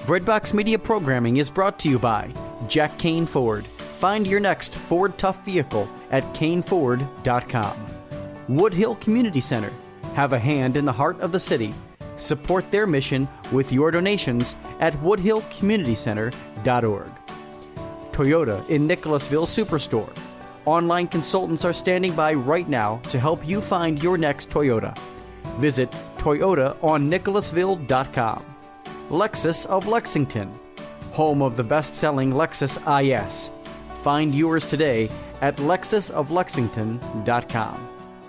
Breadbox Media programming is brought to you by Jack Kane Ford. Find your next Ford Tough vehicle at caneford.com. Woodhill Community Center. Have a hand in the heart of the city. Support their mission with your donations at woodhillcommunitycenter.org. Toyota in Nicholasville Superstore. Online consultants are standing by right now to help you find your next Toyota. Visit toyotaonnicholasville.com. Lexus of Lexington, home of the best-selling Lexus IS. Find yours today at lexusoflexington.com.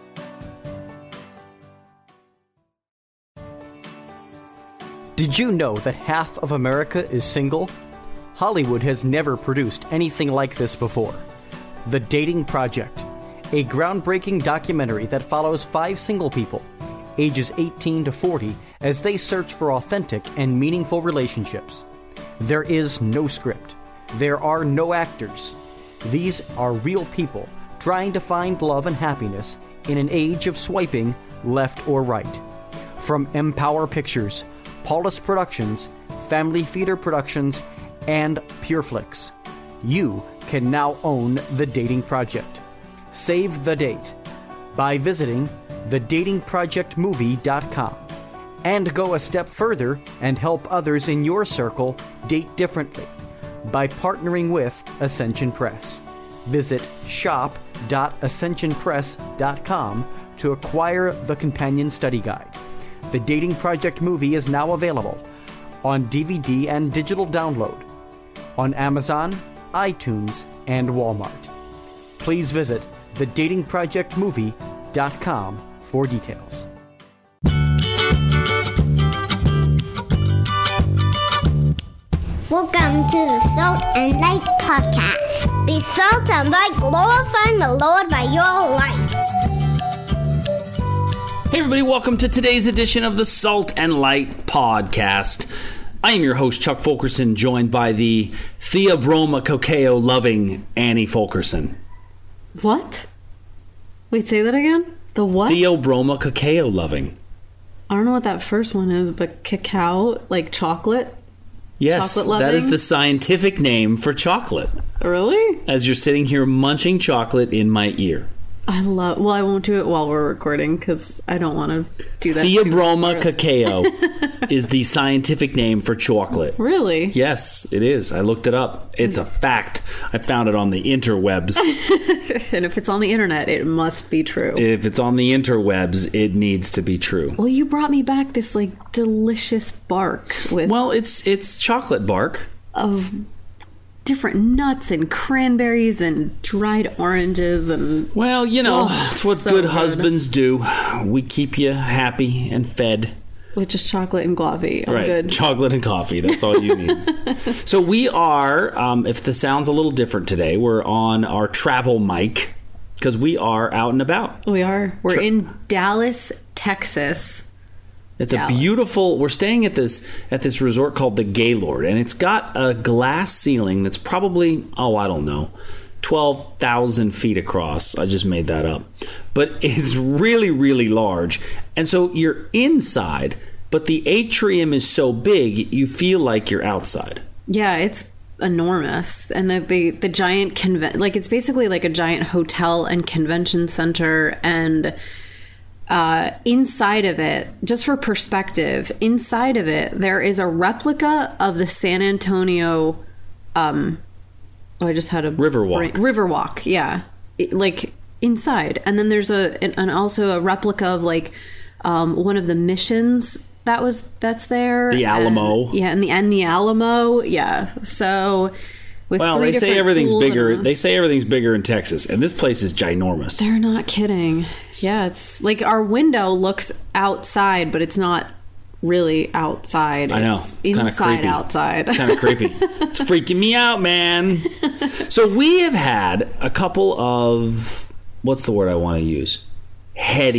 Did you know that half of America is single? Hollywood has never produced anything like this before. The Dating Project, a groundbreaking documentary that follows 5 single people, ages 18 to 40, as they search for authentic and meaningful relationships. There is no script. There are no actors. These are real people trying to find love and happiness in an age of swiping left or right. From Empower Pictures, Paulus Productions, Family Theater Productions, and PureFlix, you can now own The Dating Project. Save the date by visiting thedatingprojectmovie.com and go a step further and help others in your circle date differently by partnering with Ascension Press. Visit shop.ascensionpress.com to acquire the companion study guide. The Dating Project movie is now available on DVD and digital download on Amazon, iTunes, and Walmart. Please visit thedatingprojectmovie.com for details. Welcome to the Salt and Light Podcast. Be salt and light, glorifying the Lord by your life. Hey everybody, welcome to today's edition of the Salt and Light Podcast. I am your host, Chuck Fulkerson, joined by the Theobroma Cacao loving Annie Fulkerson. What? Wait, say that again? The what? Theobroma Cacao loving. I don't know what that first one is, but cacao, like chocolate? Yes, chocolate that is the scientific name for chocolate. Really? As you're sitting here munching chocolate in my ear. I won't do it while we're recording because I don't want to do that. Theobroma Cacao is the scientific name for chocolate. Really? Yes, it is. I looked it up. It's a fact. I found it on the interwebs. And if it's on the internet, it must be true. If it's on the interwebs, it needs to be true. Well, you brought me back this like delicious bark with. Well, it's chocolate bark of different nuts and cranberries and dried oranges and... Well, you know, it's what so good husbands do. We keep you happy and fed. With just chocolate and coffee. Right, good. Chocolate and coffee. That's all you need. So we are, if the sound's a little different today, we're on our travel mic because we are out and about. We are. We're in Dallas, Texas. It's a beautiful... We're staying at this resort called the Gaylord, and it's got a glass ceiling that's probably, I don't know, 12,000 feet across. I just made that up. But it's really, really large. And so you're inside, but the atrium is so big, you feel like you're outside. Yeah, it's enormous. And the giant... it's basically like a giant hotel and convention center, and... inside of it, just for perspective, inside of it, there is a replica of the San Antonio, I just had a Riverwalk. Yeah. Like inside. And then there's also a replica of like, one of the missions that's there. The Alamo. And the Alamo. Yeah. So... They say everything's bigger. They say everything's bigger in Texas, and this place is ginormous. They're not kidding. Yeah, it's like our window looks outside, but it's not really outside. I know. It's kind of creepy. Outside. Kind of creepy. It's freaking me out, man. So we have had a couple of, what's the word I want to use? Heady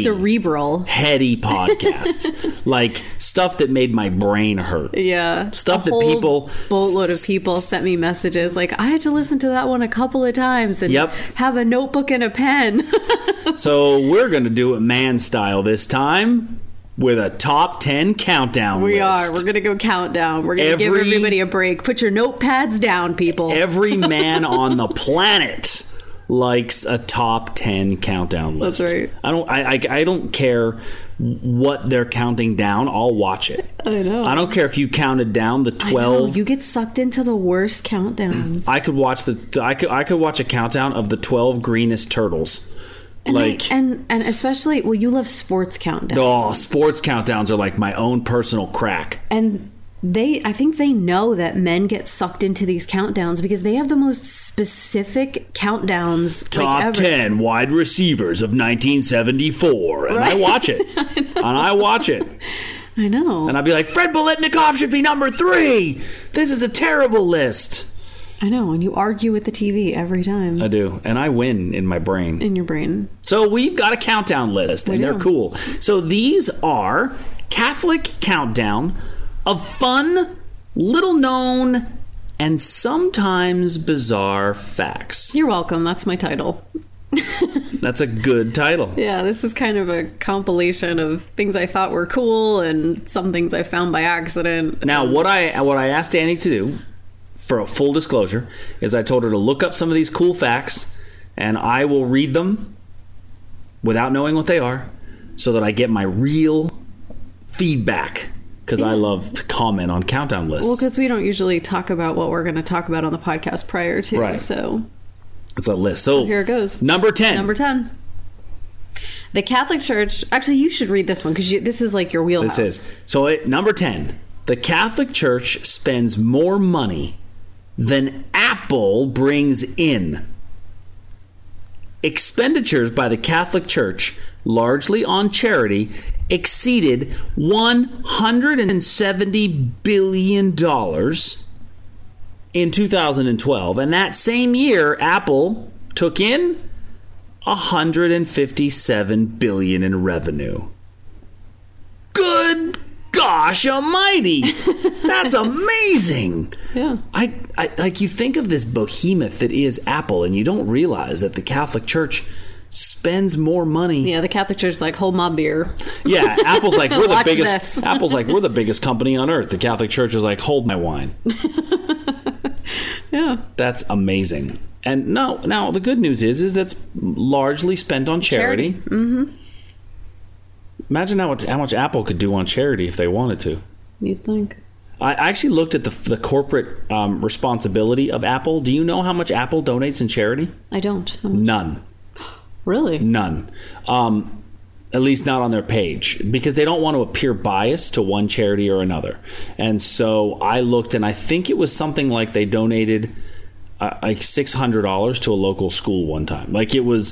podcasts. Like stuff that made my brain hurt. Yeah. Stuff that people... boatload of people sent me messages like, I had to listen to that one a couple of times and have a notebook and a pen. So we're going to do it man style this time. with a top 10 countdown list. We are. We're going to go countdown. We're going to give everybody a break. Put your notepads down, people. Every man on the planet likes a top 10 countdown list. That's right. I don't care what they're counting down. I'll watch it. I know. I don't care if you counted down the 12. You get sucked into the worst countdowns. I could watch I could watch a countdown of the 12 greenest turtles. And especially, well, you love sports countdowns. Oh, sports countdowns are like my own personal crack. And I think they know that men get sucked into these countdowns because they have the most specific countdowns. Top 10 wide receivers of 1974. And I watch it. I know. And I'd be like, Fred Biletnikoff should be number 3. This is a terrible list. I know, and you argue with the TV every time. I do, and I win in my brain. In your brain. So we've got a countdown list, and they're cool. So these are Catholic countdown of fun, little-known, and sometimes bizarre facts. You're welcome. That's my title. That's a good title. Yeah, this is kind of a compilation of things I thought were cool and some things I found by accident. Now, what I asked Annie to do, for a full disclosure, is I told her to look up some of these cool facts, and I will read them without knowing what they are, so that I get my real feedback, because I love to comment on countdown lists. Well, because we don't usually talk about what we're going to talk about on the podcast prior to, right. So it's a list. So here it goes. Number 10. The Catholic Church... Actually, you should read this one, because this is like your wheelhouse. This is. So number 10. The Catholic Church spends more money than Apple brings in. Expenditures by the Catholic Church, largely on charity, exceeded $170 billion in 2012. And that same year, Apple took in $157 billion in revenue. Good gosh almighty. That's amazing. Yeah. I like, you think of this behemoth that is Apple, and you don't realize that the Catholic Church spends more money. Yeah, the Catholic Church is like, hold my beer. Yeah, Apple's like, we're the biggest. This. Apple's like, we're the biggest company on earth. The Catholic Church is like, hold my wine. Yeah. That's amazing. And now the good news is that's largely spent on charity. Mm-hmm. Imagine how much Apple could do on charity if they wanted to. You'd think. I actually looked at the corporate responsibility of Apple. Do you know how much Apple donates in charity? I don't. None. Really? None. At least not on their page, because they don't want to appear biased to one charity or another. And so I looked, and I think it was something like they donated like $600 to a local school one time. Like, it was,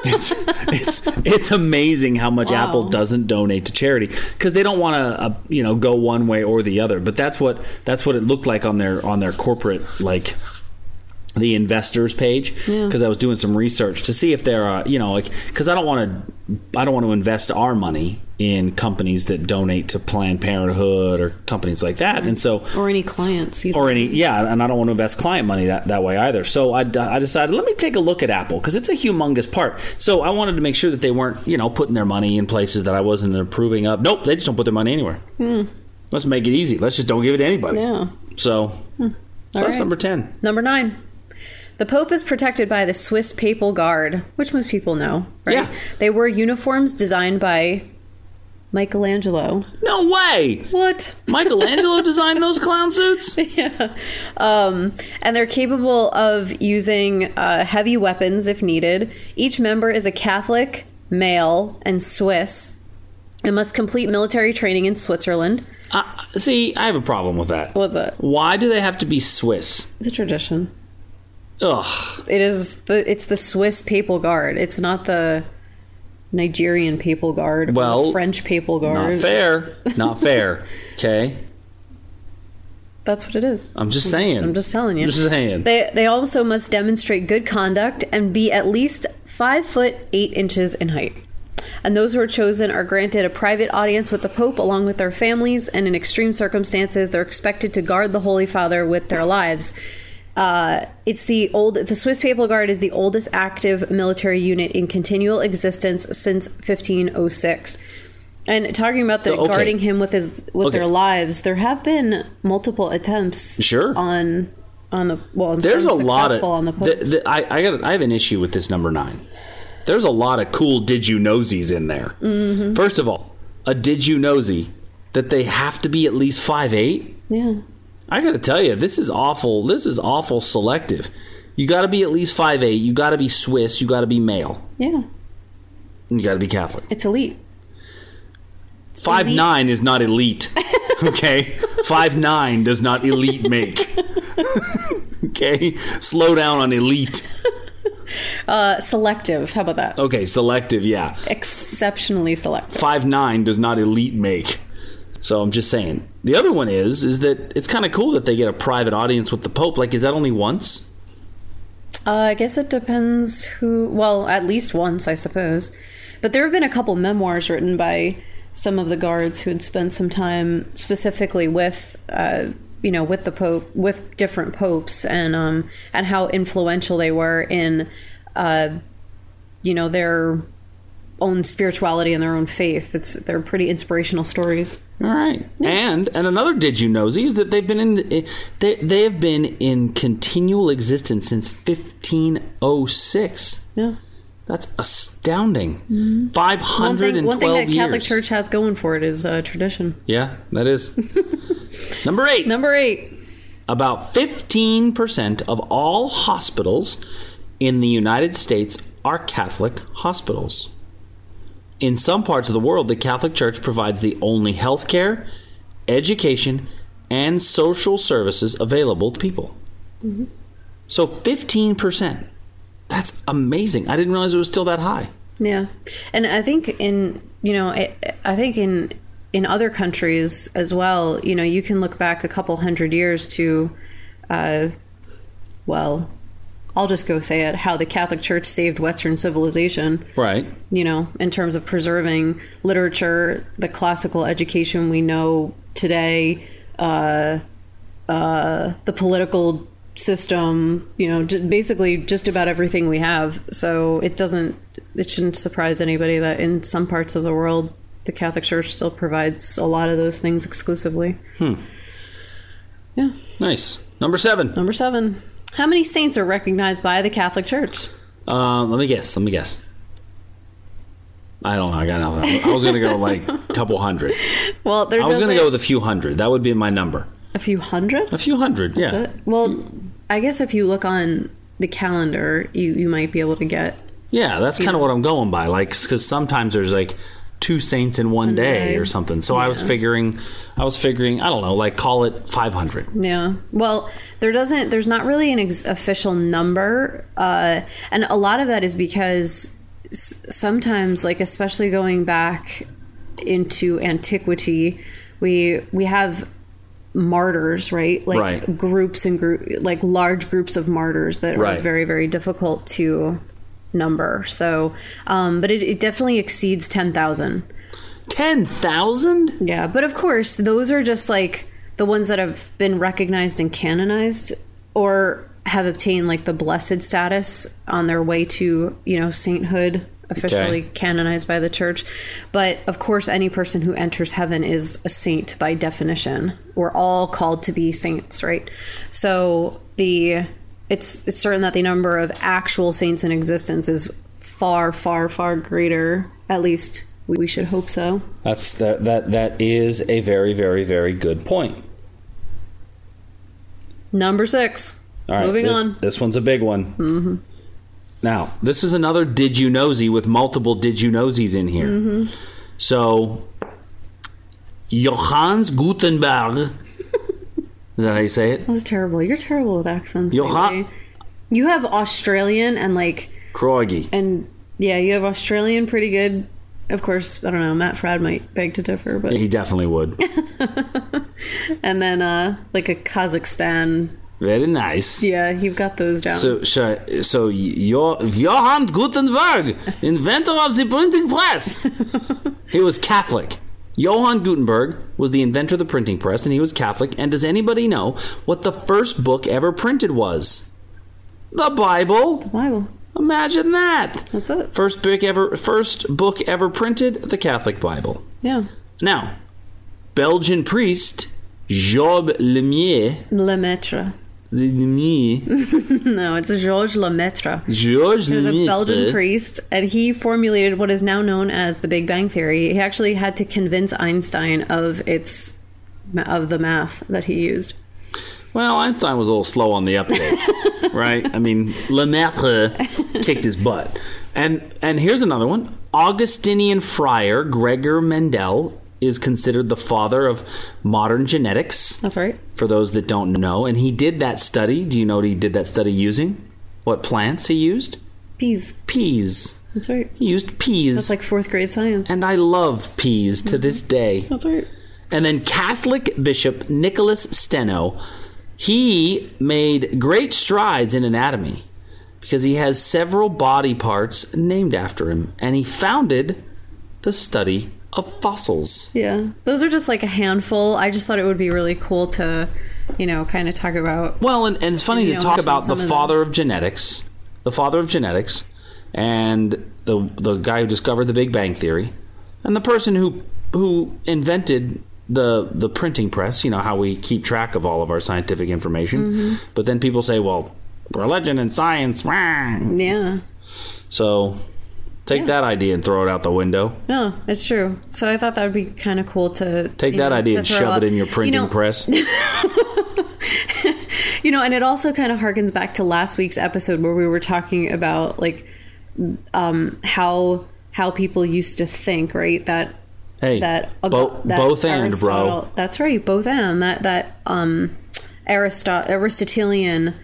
it's amazing how much Apple doesn't donate to charity, because they don't want to, go one way or the other. But that's what it looked like on their corporate, like, the investors page, because I was doing some research to see if they're, because I don't want to invest our money in companies that donate to Planned Parenthood or companies like that, and so or any clients either. and I don't want to invest client money that way either. So I decided, let me take a look at Apple, because it's a humongous part. So I wanted to make sure that they weren't putting their money in places that I wasn't approving of. Nope, they just don't put their money anywhere. Let's make it easy. Let's just don't give it to anybody. Yeah. So that's right. number 10. Number 9. The Pope is protected by the Swiss Papal Guard, which most people know, right? Yeah. They wear uniforms designed by Michelangelo. No way! What? Michelangelo designed those clown suits? Yeah. And they're capable of using heavy weapons if needed. Each member is a Catholic, male, and Swiss, and must complete military training in Switzerland. See, I have a problem with that. What's that? Why do they have to be Swiss? It's a tradition. Ugh. It's the Swiss Papal Guard. It's not the Nigerian Papal Guard or the French Papal Guard. Not fair. Okay. That's what it is. I'm just saying. I'm just telling you. Just saying. They also must demonstrate good conduct and be at least 5 foot 8 inches in height. And those who are chosen are granted a private audience with the Pope along with their families, and in extreme circumstances, they're expected to guard the Holy Father with their lives. The Swiss Papal Guard is the oldest active military unit in continual existence since 1506. And talking about guarding him with their lives, there have been multiple attempts. Sure. On the there's a lot of on the popes. I have an issue with this number 9. There's a lot of cool did you knowsies in there. Mm-hmm. First of all, a did you knowsy that they have to be at least 5'8"? Yeah. I got to tell you, this is awful. This is awful selective. You got to be at least 5'8". You got to be Swiss. You got to be male. Yeah. And you got to be Catholic. It's elite. 5'9" is not elite. Okay? 5'9" does not elite make. Okay? Slow down on elite. Selective. How about that? Okay, selective, yeah. Exceptionally selective. 5'9" does not elite make. So I'm just saying. The other one is that it's kind of cool that they get a private audience with the Pope. Like, is that only once? I guess it depends who... Well, at least once, I suppose. But there have been a couple memoirs written by some of the guards who had spent some time specifically with, with the Pope, with different popes, and how influential they were in, their own spirituality and their own faith. They're pretty inspirational stories. All right, yeah. And another did you knowsy is that they have been in continual existence since 1506. Yeah. That's astounding. Mm-hmm. 512 years. One thing that Catholic Church has going for it is tradition. Yeah, that is. Number 8. Number 8. About 15% of all hospitals in the United States are Catholic hospitals. In some parts of the world, the Catholic Church provides the only health care, education, and social services available to people. Mm-hmm. So 15%. That's amazing. I didn't realize it was still that high. Yeah. And I think in other countries as well, you can look back a couple hundred years to, I'll just go say it, how the Catholic Church saved Western civilization. Right. In terms of preserving literature, the classical education we know today, the political system, basically just about everything we have. So it shouldn't surprise anybody that in some parts of the world, the Catholic Church still provides a lot of those things exclusively. Yeah. Nice. Number 7. How many saints are recognized by the Catholic Church? Let me guess. I don't know. I got nothing. I was going to go like a couple hundred. Well, I was going to go with a few hundred. That would be my number. A few hundred? A few hundred, yeah. That's it? Well, I guess if you look on the calendar, you might be able to get... Yeah, that's kind of what I'm going by. Like, because sometimes there's like 2 saints in one day or something. So yeah. I was figuring, I don't know, like call it 500. Yeah. Well, there's not really an official number. And a lot of that is because sometimes, like, especially going back into antiquity, we have martyrs, right? Like right. groups like large groups of martyrs that are very, very difficult to number. So, but it definitely exceeds 10,000. 10,000? Yeah. But of course, those are just like the ones that have been recognized and canonized or have obtained like the blessed status on their way to, sainthood, officially canonized by the church. But of course, any person who enters heaven is a saint by definition. We're all called to be saints, right? So it's certain that the number of actual saints in existence is far, far, far greater. At least we should hope so. That is a very, very, very good point. Number 6. All right, moving on. This one's a big one. Mm-hmm. Now, this is another did you knowsy with multiple did you knowsies in here. Mm-hmm. So, Johannes Gutenberg. Is that how you say it? That was terrible. You're terrible with accents. You have Australian and like... Craigie. And yeah, you have Australian pretty good. Of course, I don't know, Matt Fradd might beg to differ, but... Yeah, he definitely would. And then like a Kazakhstan... Very nice. Yeah, you've got those down. So Johann Gutenberg, inventor of the printing press. He was Catholic. Johann Gutenberg was the inventor of the printing press, and he was Catholic. And does anybody know what the first book ever printed was? The Bible. The Bible. Imagine that. That's it. First book ever printed, the Catholic Bible. Yeah. Now, Belgian priest Job Lemaitre. No, it's Georges Lemaitre. He was a Belgian priest, and he formulated what is now known as the Big Bang Theory. He actually had to convince Einstein of the math that he used. Well, Einstein was a little slow on the uptake, right? I mean, Lemaitre kicked his butt. And here's another one. Augustinian friar Gregor Mendel is considered the father of modern genetics. That's right. For those that don't know. And he did that study. Do you know what he did that study using? What plants he used? Peas. That's right. He used peas. That's like 4th grade science. And I love peas to this day. That's right. And then Catholic Bishop Nicholas Steno, he made great strides in anatomy because he has several body parts named after him. And he founded the study of fossils. Yeah. Those are just like a handful. I just thought it would be really cool to, kind of talk about. Well, and it's funny to talk about the father of genetics. The father of genetics and the guy who discovered the Big Bang Theory and the person who invented the printing press, how we keep track of all of our scientific information. Mm-hmm. But then people say, well, religion and science. Yeah. So take that idea and throw it out the window. No, it's true. So I thought that would be kind of cool to take that idea and shove it in your printing press. And it also kind of harkens back to last week's episode where we were talking about like how people used to think, right? That both and, bro. That's right, both and that Aristotelian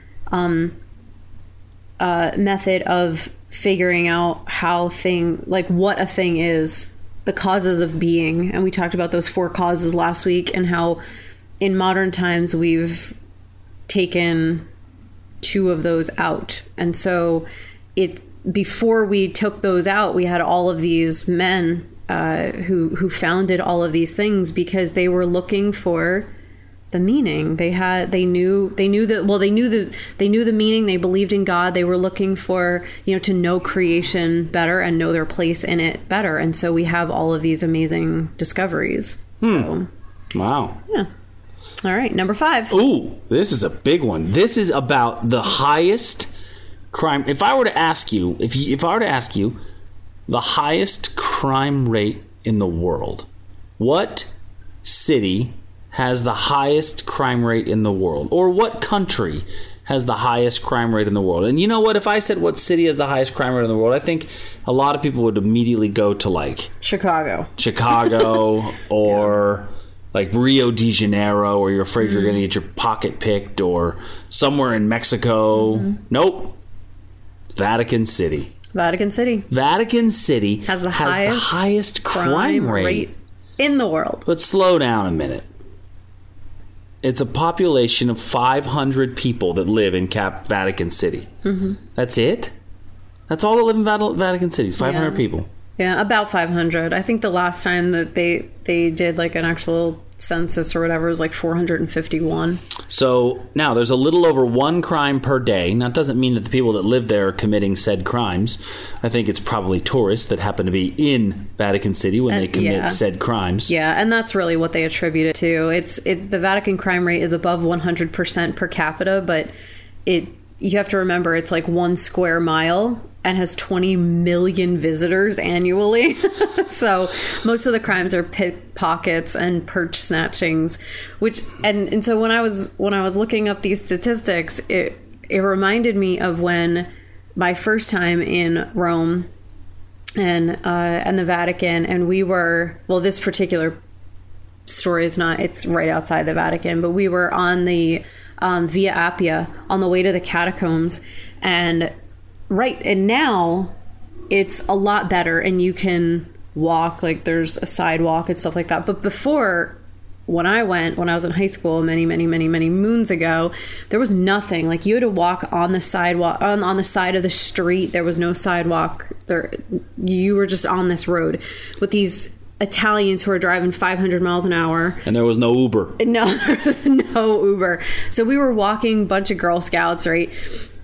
method of figuring out what a thing is, the causes of being. And we talked about those 4 causes last week and how in modern times we've taken 2 of those out. And so before we took those out, we had all of these men who founded all of these things because they were looking for the meaning. They knew the meaning. They believed in God. They were looking for, to know creation better and know their place in it better. And so we have all of these amazing discoveries. So, wow. Yeah. All right. Number 5. Ooh, this is a big one. This is about the highest crime. If I were to ask you, the highest crime rate in the world, what city has the highest crime rate in the world? Or what country has the highest crime rate in the world? And you know what? If I said what city has the highest crime rate in the world, I think a lot of people would immediately go to like Chicago or like Rio de Janeiro, or you're afraid you're going to get your pocket picked, or somewhere in Mexico. Nope. Vatican City has the highest crime rate in the world. But slow down a minute. It's a population of 500 people that live in Vatican City. Mm-hmm. That's it? That's all that live in Vatican City. 500 people. Yeah, about 500. I think the last time that they did like an actual census or whatever was like 451. So now there's a little over 1 crime per day. Now, it doesn't mean that the people that live there are committing said crimes. I think it's probably tourists that happen to be in Vatican City when they commit said crimes. Yeah, and that's really what they attribute it to. The Vatican crime rate is above 100% per capita, but you have to remember it's like 1 square mile and has 20 million visitors annually. So most of the crimes are pickpockets and purse snatchings, and so when I was looking up these statistics, it reminded me of when my first time in Rome and the Vatican, and we were, well, this particular story it's right outside the Vatican, but we were on the Via Appia on the way to the catacombs, and now it's a lot better and you can walk, like there's a sidewalk and stuff like that. But before, when I was in high school many moons ago, there was nothing. Like you had to walk on the sidewalk, on the side of the street. There was no sidewalk there. You were just on this road with these Italians who are driving 500 miles an hour. And there was no Uber. No, there was no Uber. So we were walking, bunch of Girl Scouts, right?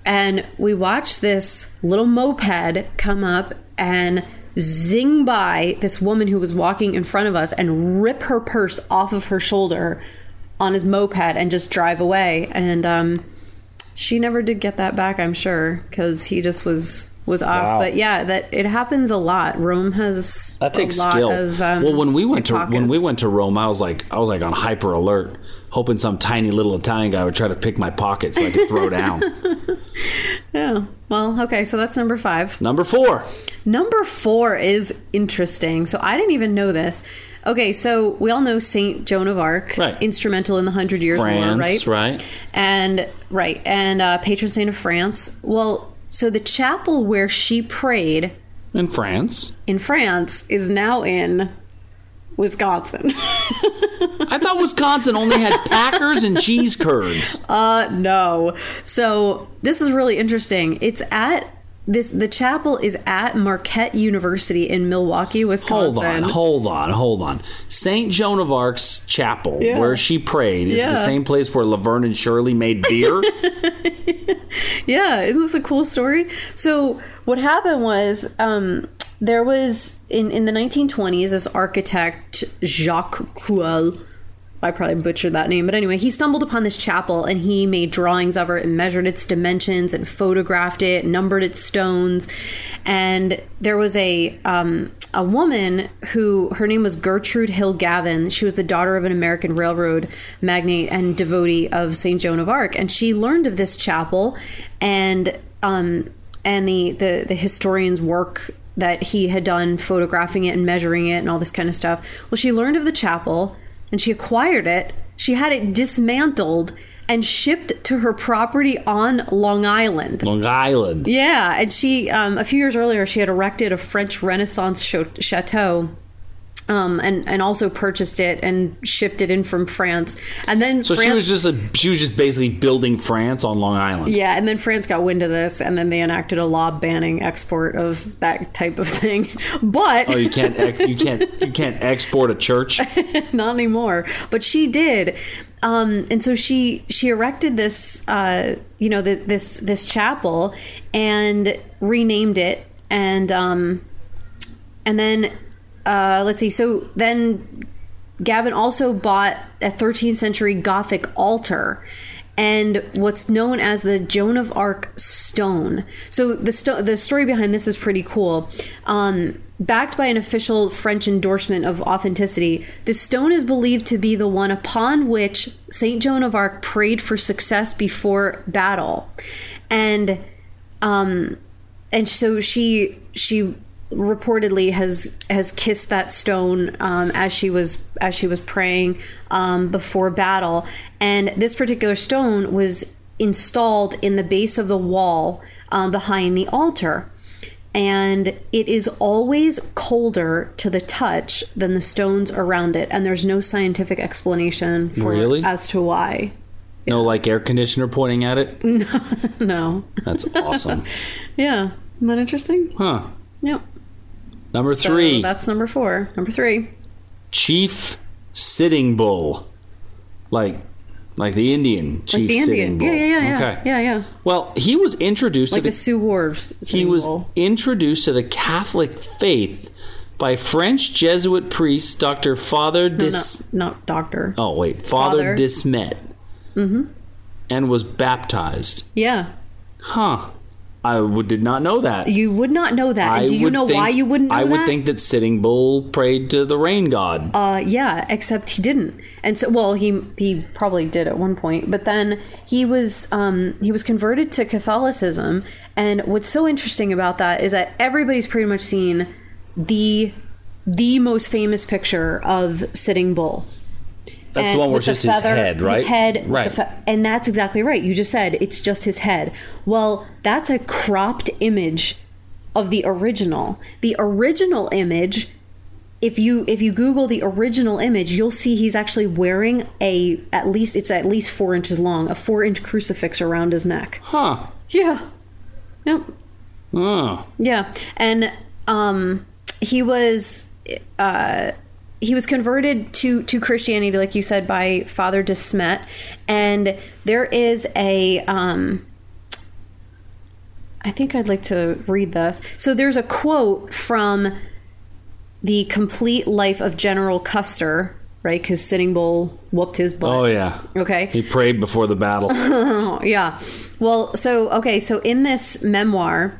And we watched this little moped come up and zing by this woman who was walking in front of us and rip her purse off of her shoulder on his moped and just drive away. And she never did get that back, I'm sure, because he just was off. Wow. But yeah, that it happens a lot. Rome has that takes skill. Well, when we went to Rome, I was like on hyper alert, hoping some tiny little Italian guy would try to pick my pocket so I could throw down. Yeah. Well, okay, so that's number 5. Number 4. Number 4 is interesting. So I didn't even know this. Okay, so we all know Saint Joan of Arc, right. Instrumental in the 100 Years' War, right? And patron saint of France. Well, so the chapel where she prayed in France is now in Wisconsin. I thought Wisconsin only had Packers and cheese curds. No. So this is really interesting. It's at the chapel is at Marquette University in Milwaukee, Wisconsin. Hold on. St. Joan of Arc's chapel, where she prayed, is the same place where Laverne and Shirley made beer. Yeah, isn't this a cool story? So what happened was there was in the 1920s this architect Jacques Couel. I probably butchered that name, but anyway, he stumbled upon this chapel and he made drawings of it and measured its dimensions and photographed it, numbered its stones. And there was a woman who, her name was Gertrude Hill Gavin. She was the daughter of an American railroad magnate and devotee of St. Joan of Arc. And she learned of this chapel and the historian's work that he had done photographing it and measuring it and all this kind of stuff. Well, she learned of the chapel and she acquired it. She had it dismantled and shipped to her property on Long Island. Long Island. Yeah. And she, a few years earlier, she had erected a French Renaissance chateau. And also purchased it and shipped it in from France. And then she was just basically building France on Long Island. Yeah, and then France got wind of this, and then they enacted a law banning export of that type of thing. But you can't export a church? Not anymore. But she did. And so she erected this this chapel and renamed it and then let's see. So then Gavin also bought a 13th century Gothic altar and what's known as the Joan of Arc stone. So the story behind this is pretty cool. Backed by an official French endorsement of authenticity, the stone is believed to be the one upon which St. Joan of Arc prayed for success before battle. And so she reportedly has kissed that stone as she was praying before battle, and this particular stone was installed in the base of the wall behind the altar, and it is always colder to the touch than the stones around it, and there's no scientific explanation as to why. No, like air conditioner pointing at it? No. That's awesome. Yeah. Isn't that interesting? Huh. Yep. Number 3. So that's number 4. Number 3. Chief Sitting Bull. Like the Indian Chief Sitting Bull. Yeah. Okay. Yeah. Well, he was introduced to the Sioux War Sitting Bull. Introduced to the Catholic faith by French Jesuit priest Dr. Father not doctor. Oh, wait. Father Desmet. Mm-hmm. And was baptized. Yeah. Huh. I did not know that. You would not know that. And do you know why you wouldn't know that? I would think that Sitting Bull prayed to the rain god. Yeah, except he didn't. And so, well, he probably did at one point, but then he was converted to Catholicism. And what's so interesting about that is that everybody's pretty much seen the most famous picture of Sitting Bull. That's the one where it's just his head, right? His head, right. And that's exactly right. You just said it's just his head. Well, that's a cropped image of the original. The original image, if you Google the original image, you'll see he's actually wearing at least 4 inches long, a 4-inch crucifix around his neck. Huh. Yeah. Yep. Oh. Yeah. And he was converted to Christianity, like you said, by Father Desmet, and there is I think I'd like to read this. So there's a quote from The Complete Life of General Custer, right? Because Sitting Bull whooped his butt. Oh, yeah. Okay. He prayed before the battle. Yeah. Well, so in this memoir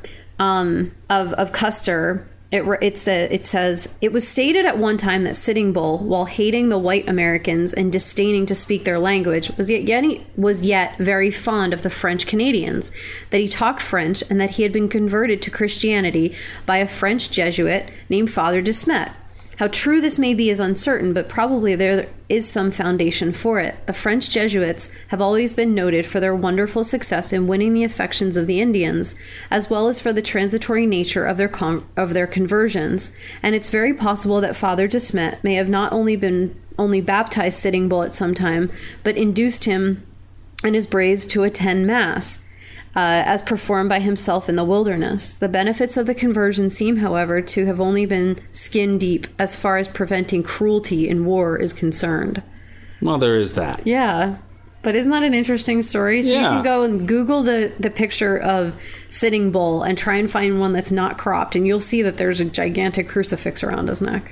of Custer, it says, it was stated at one time that Sitting Bull, while hating the white Americans and disdaining to speak their language, was yet very fond of the French Canadians, that he talked French, and that he had been converted to Christianity by a French Jesuit named Father de Smet. How true this may be is uncertain, but probably there is some foundation for it. The French Jesuits have always been noted for their wonderful success in winning the affections of the Indians, as well as for the transitory nature of their conversions. And it's very possible that Father de Smet may have not only baptized Sitting Bull at some time, but induced him and his braves to attend Mass, as performed by himself in the wilderness. The benefits of the conversion seem, however, to have only been skin deep as far as preventing cruelty in war is concerned. Well, there is that. Yeah. But isn't that an interesting story? So yeah. You can go and Google the picture of Sitting Bull and try and find one that's not cropped, and you'll see that there's a gigantic crucifix around his neck.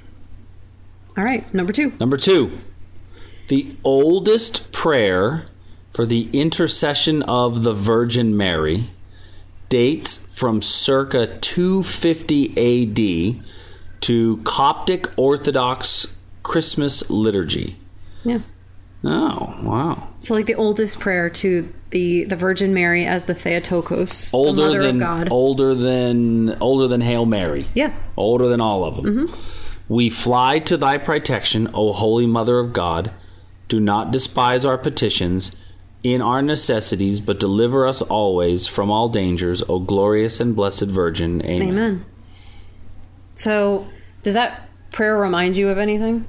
All right, number 2. Number 2. The oldest prayer for the intercession of the Virgin Mary dates from circa 250 AD to Coptic Orthodox Christmas liturgy. Yeah. Oh, wow. So like the oldest prayer to the Virgin Mary as the Theotokos, the Mother of God. Older than Hail Mary. Yeah. Older than all of them. Mm-hmm. We fly to thy protection, O Holy Mother of God. Do not despise our petitions in our necessities, but deliver us always from all dangers, O glorious and blessed Virgin. Amen. Amen. So, does that prayer remind you of anything?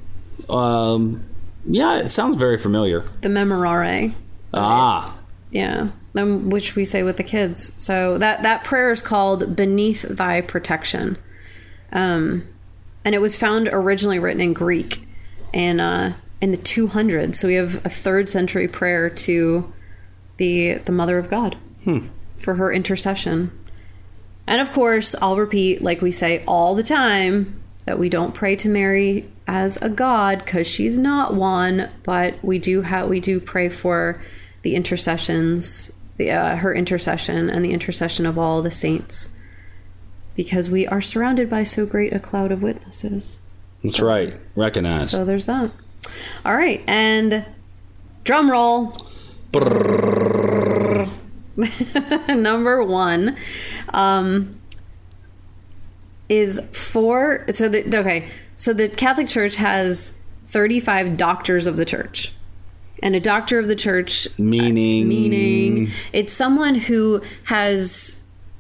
Yeah, it sounds very familiar. The Memorare. Ah. Yeah, which we say with the kids. So that prayer is called Beneath Thy Protection. And it was found originally written in Greek in the 200s. So we have a 3rd century prayer to the Mother of God for her intercession. And of course, I'll repeat, like we say all the time, that we don't pray to Mary as a god, because she's not one, but we do pray for the intercessions, her intercession and the intercession of all the saints, because we are surrounded by so great a cloud of witnesses. That's right. Recognize. So there's that. All right, and drum roll. Number 1 is for so the Catholic Church has 35 doctors of the church. And a doctor of the church meaning it's someone who has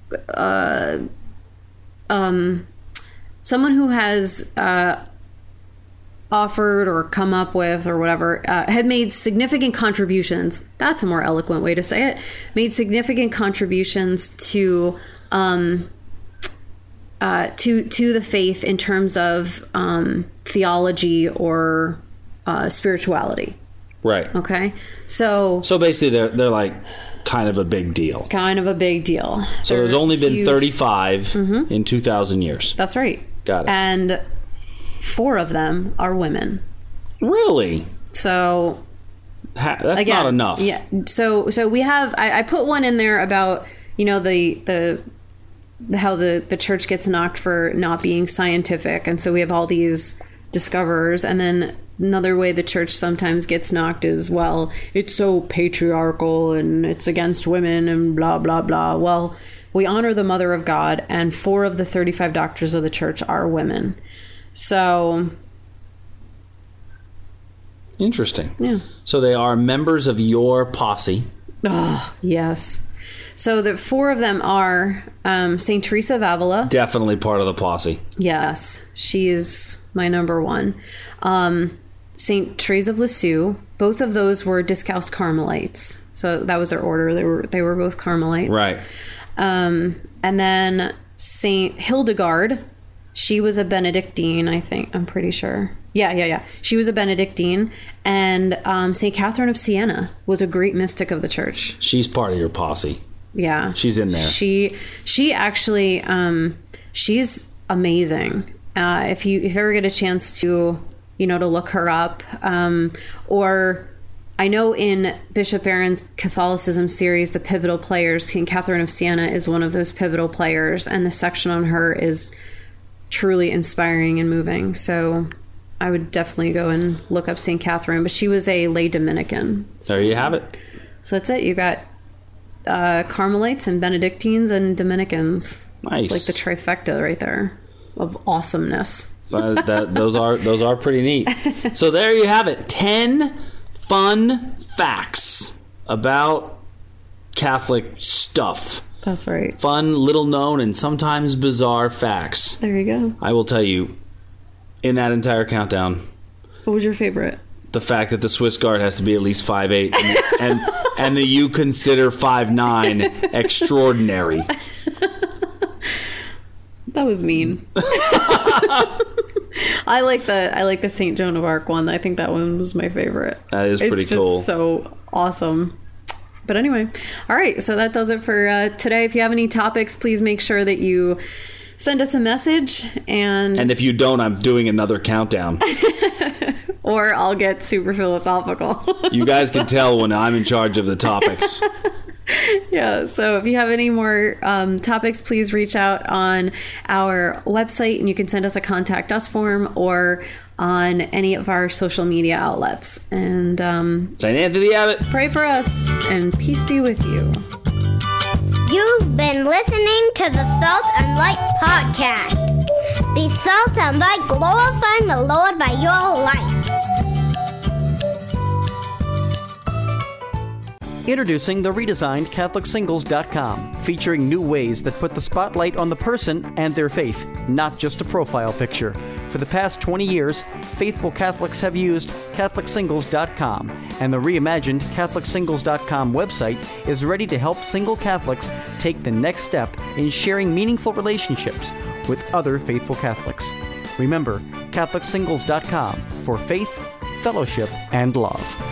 offered or come up with or whatever, had made significant contributions. That's a more eloquent way to say it. Made significant contributions to the faith in terms of theology or spirituality. Right. Okay. So basically they're like kind of a big deal. Kind of a big deal. So there's only been 35 in 2,000 years. That's right. Got it. And 4 of them are women. Really? So that's again, not enough. Yeah. So we have I put one in there about, you know, the how the church gets knocked for not being scientific, and so we have all these discoverers. And then another way the church sometimes gets knocked is, well, it's so patriarchal and it's against women and blah blah blah. Well, we honor the Mother of God, and 4 of the 35 doctors of the church are women. So interesting. Yeah. So they are members of your posse. Oh, yes. So the 4 of them are St. Teresa of Avila. Definitely part of the posse. Yes. She's my number 1. St. Therese of Lisieux. Both of those were Discalced Carmelites. So that was their order. They were both Carmelites. Right. And then St. Hildegard. She was a Benedictine, I think. I'm pretty sure. Yeah. She was a Benedictine. And St. Catherine of Siena was a great mystic of the church. She's part of your posse. Yeah. She's in there. She actually, she's amazing. If you ever get a chance to, to look her up, or I know in Bishop Barron's Catholicism series, The Pivotal Players, St. Catherine of Siena is one of those pivotal players, and the section on her is truly inspiring and moving. So I would definitely go and look up St. Catherine, but she was a lay Dominican. So there you have it. So that's it. You got Carmelites and Benedictines and Dominicans. Nice. It's like the trifecta right there of awesomeness. Those are pretty neat. So there you have it. 10 fun facts about Catholic stuff. That's right. Fun, little known, and sometimes bizarre facts. There you go. I will tell you, in that entire countdown, what was your favorite? The fact that the Swiss Guard has to be at least 5'8", and that you consider 5'9" extraordinary. That was mean. I like the St. Joan of Arc one. I think that one was my favorite. That is pretty cool. It's just so awesome. But anyway, all right. So that does it for today. If you have any topics, please make sure that you send us a message. And if you don't, I'm doing another countdown. Or I'll get super philosophical. You guys can tell when I'm in charge of the topics. Yeah, so if you have any more topics, please reach out on our website, and you can send us a contact us form or on any of our social media outlets. And St. Anthony Abbot, pray for us, and peace be with you. You've been listening to the Salt and Light Podcast. Be salt and light, glorifying the Lord by your life. Introducing the redesigned CatholicSingles.com, featuring new ways that put the spotlight on the person and their faith, not just a profile picture. For the past 20 years, faithful Catholics have used CatholicSingles.com, and the reimagined CatholicSingles.com website is ready to help single Catholics take the next step in sharing meaningful relationships with other faithful Catholics. Remember, CatholicSingles.com for faith, fellowship, and love.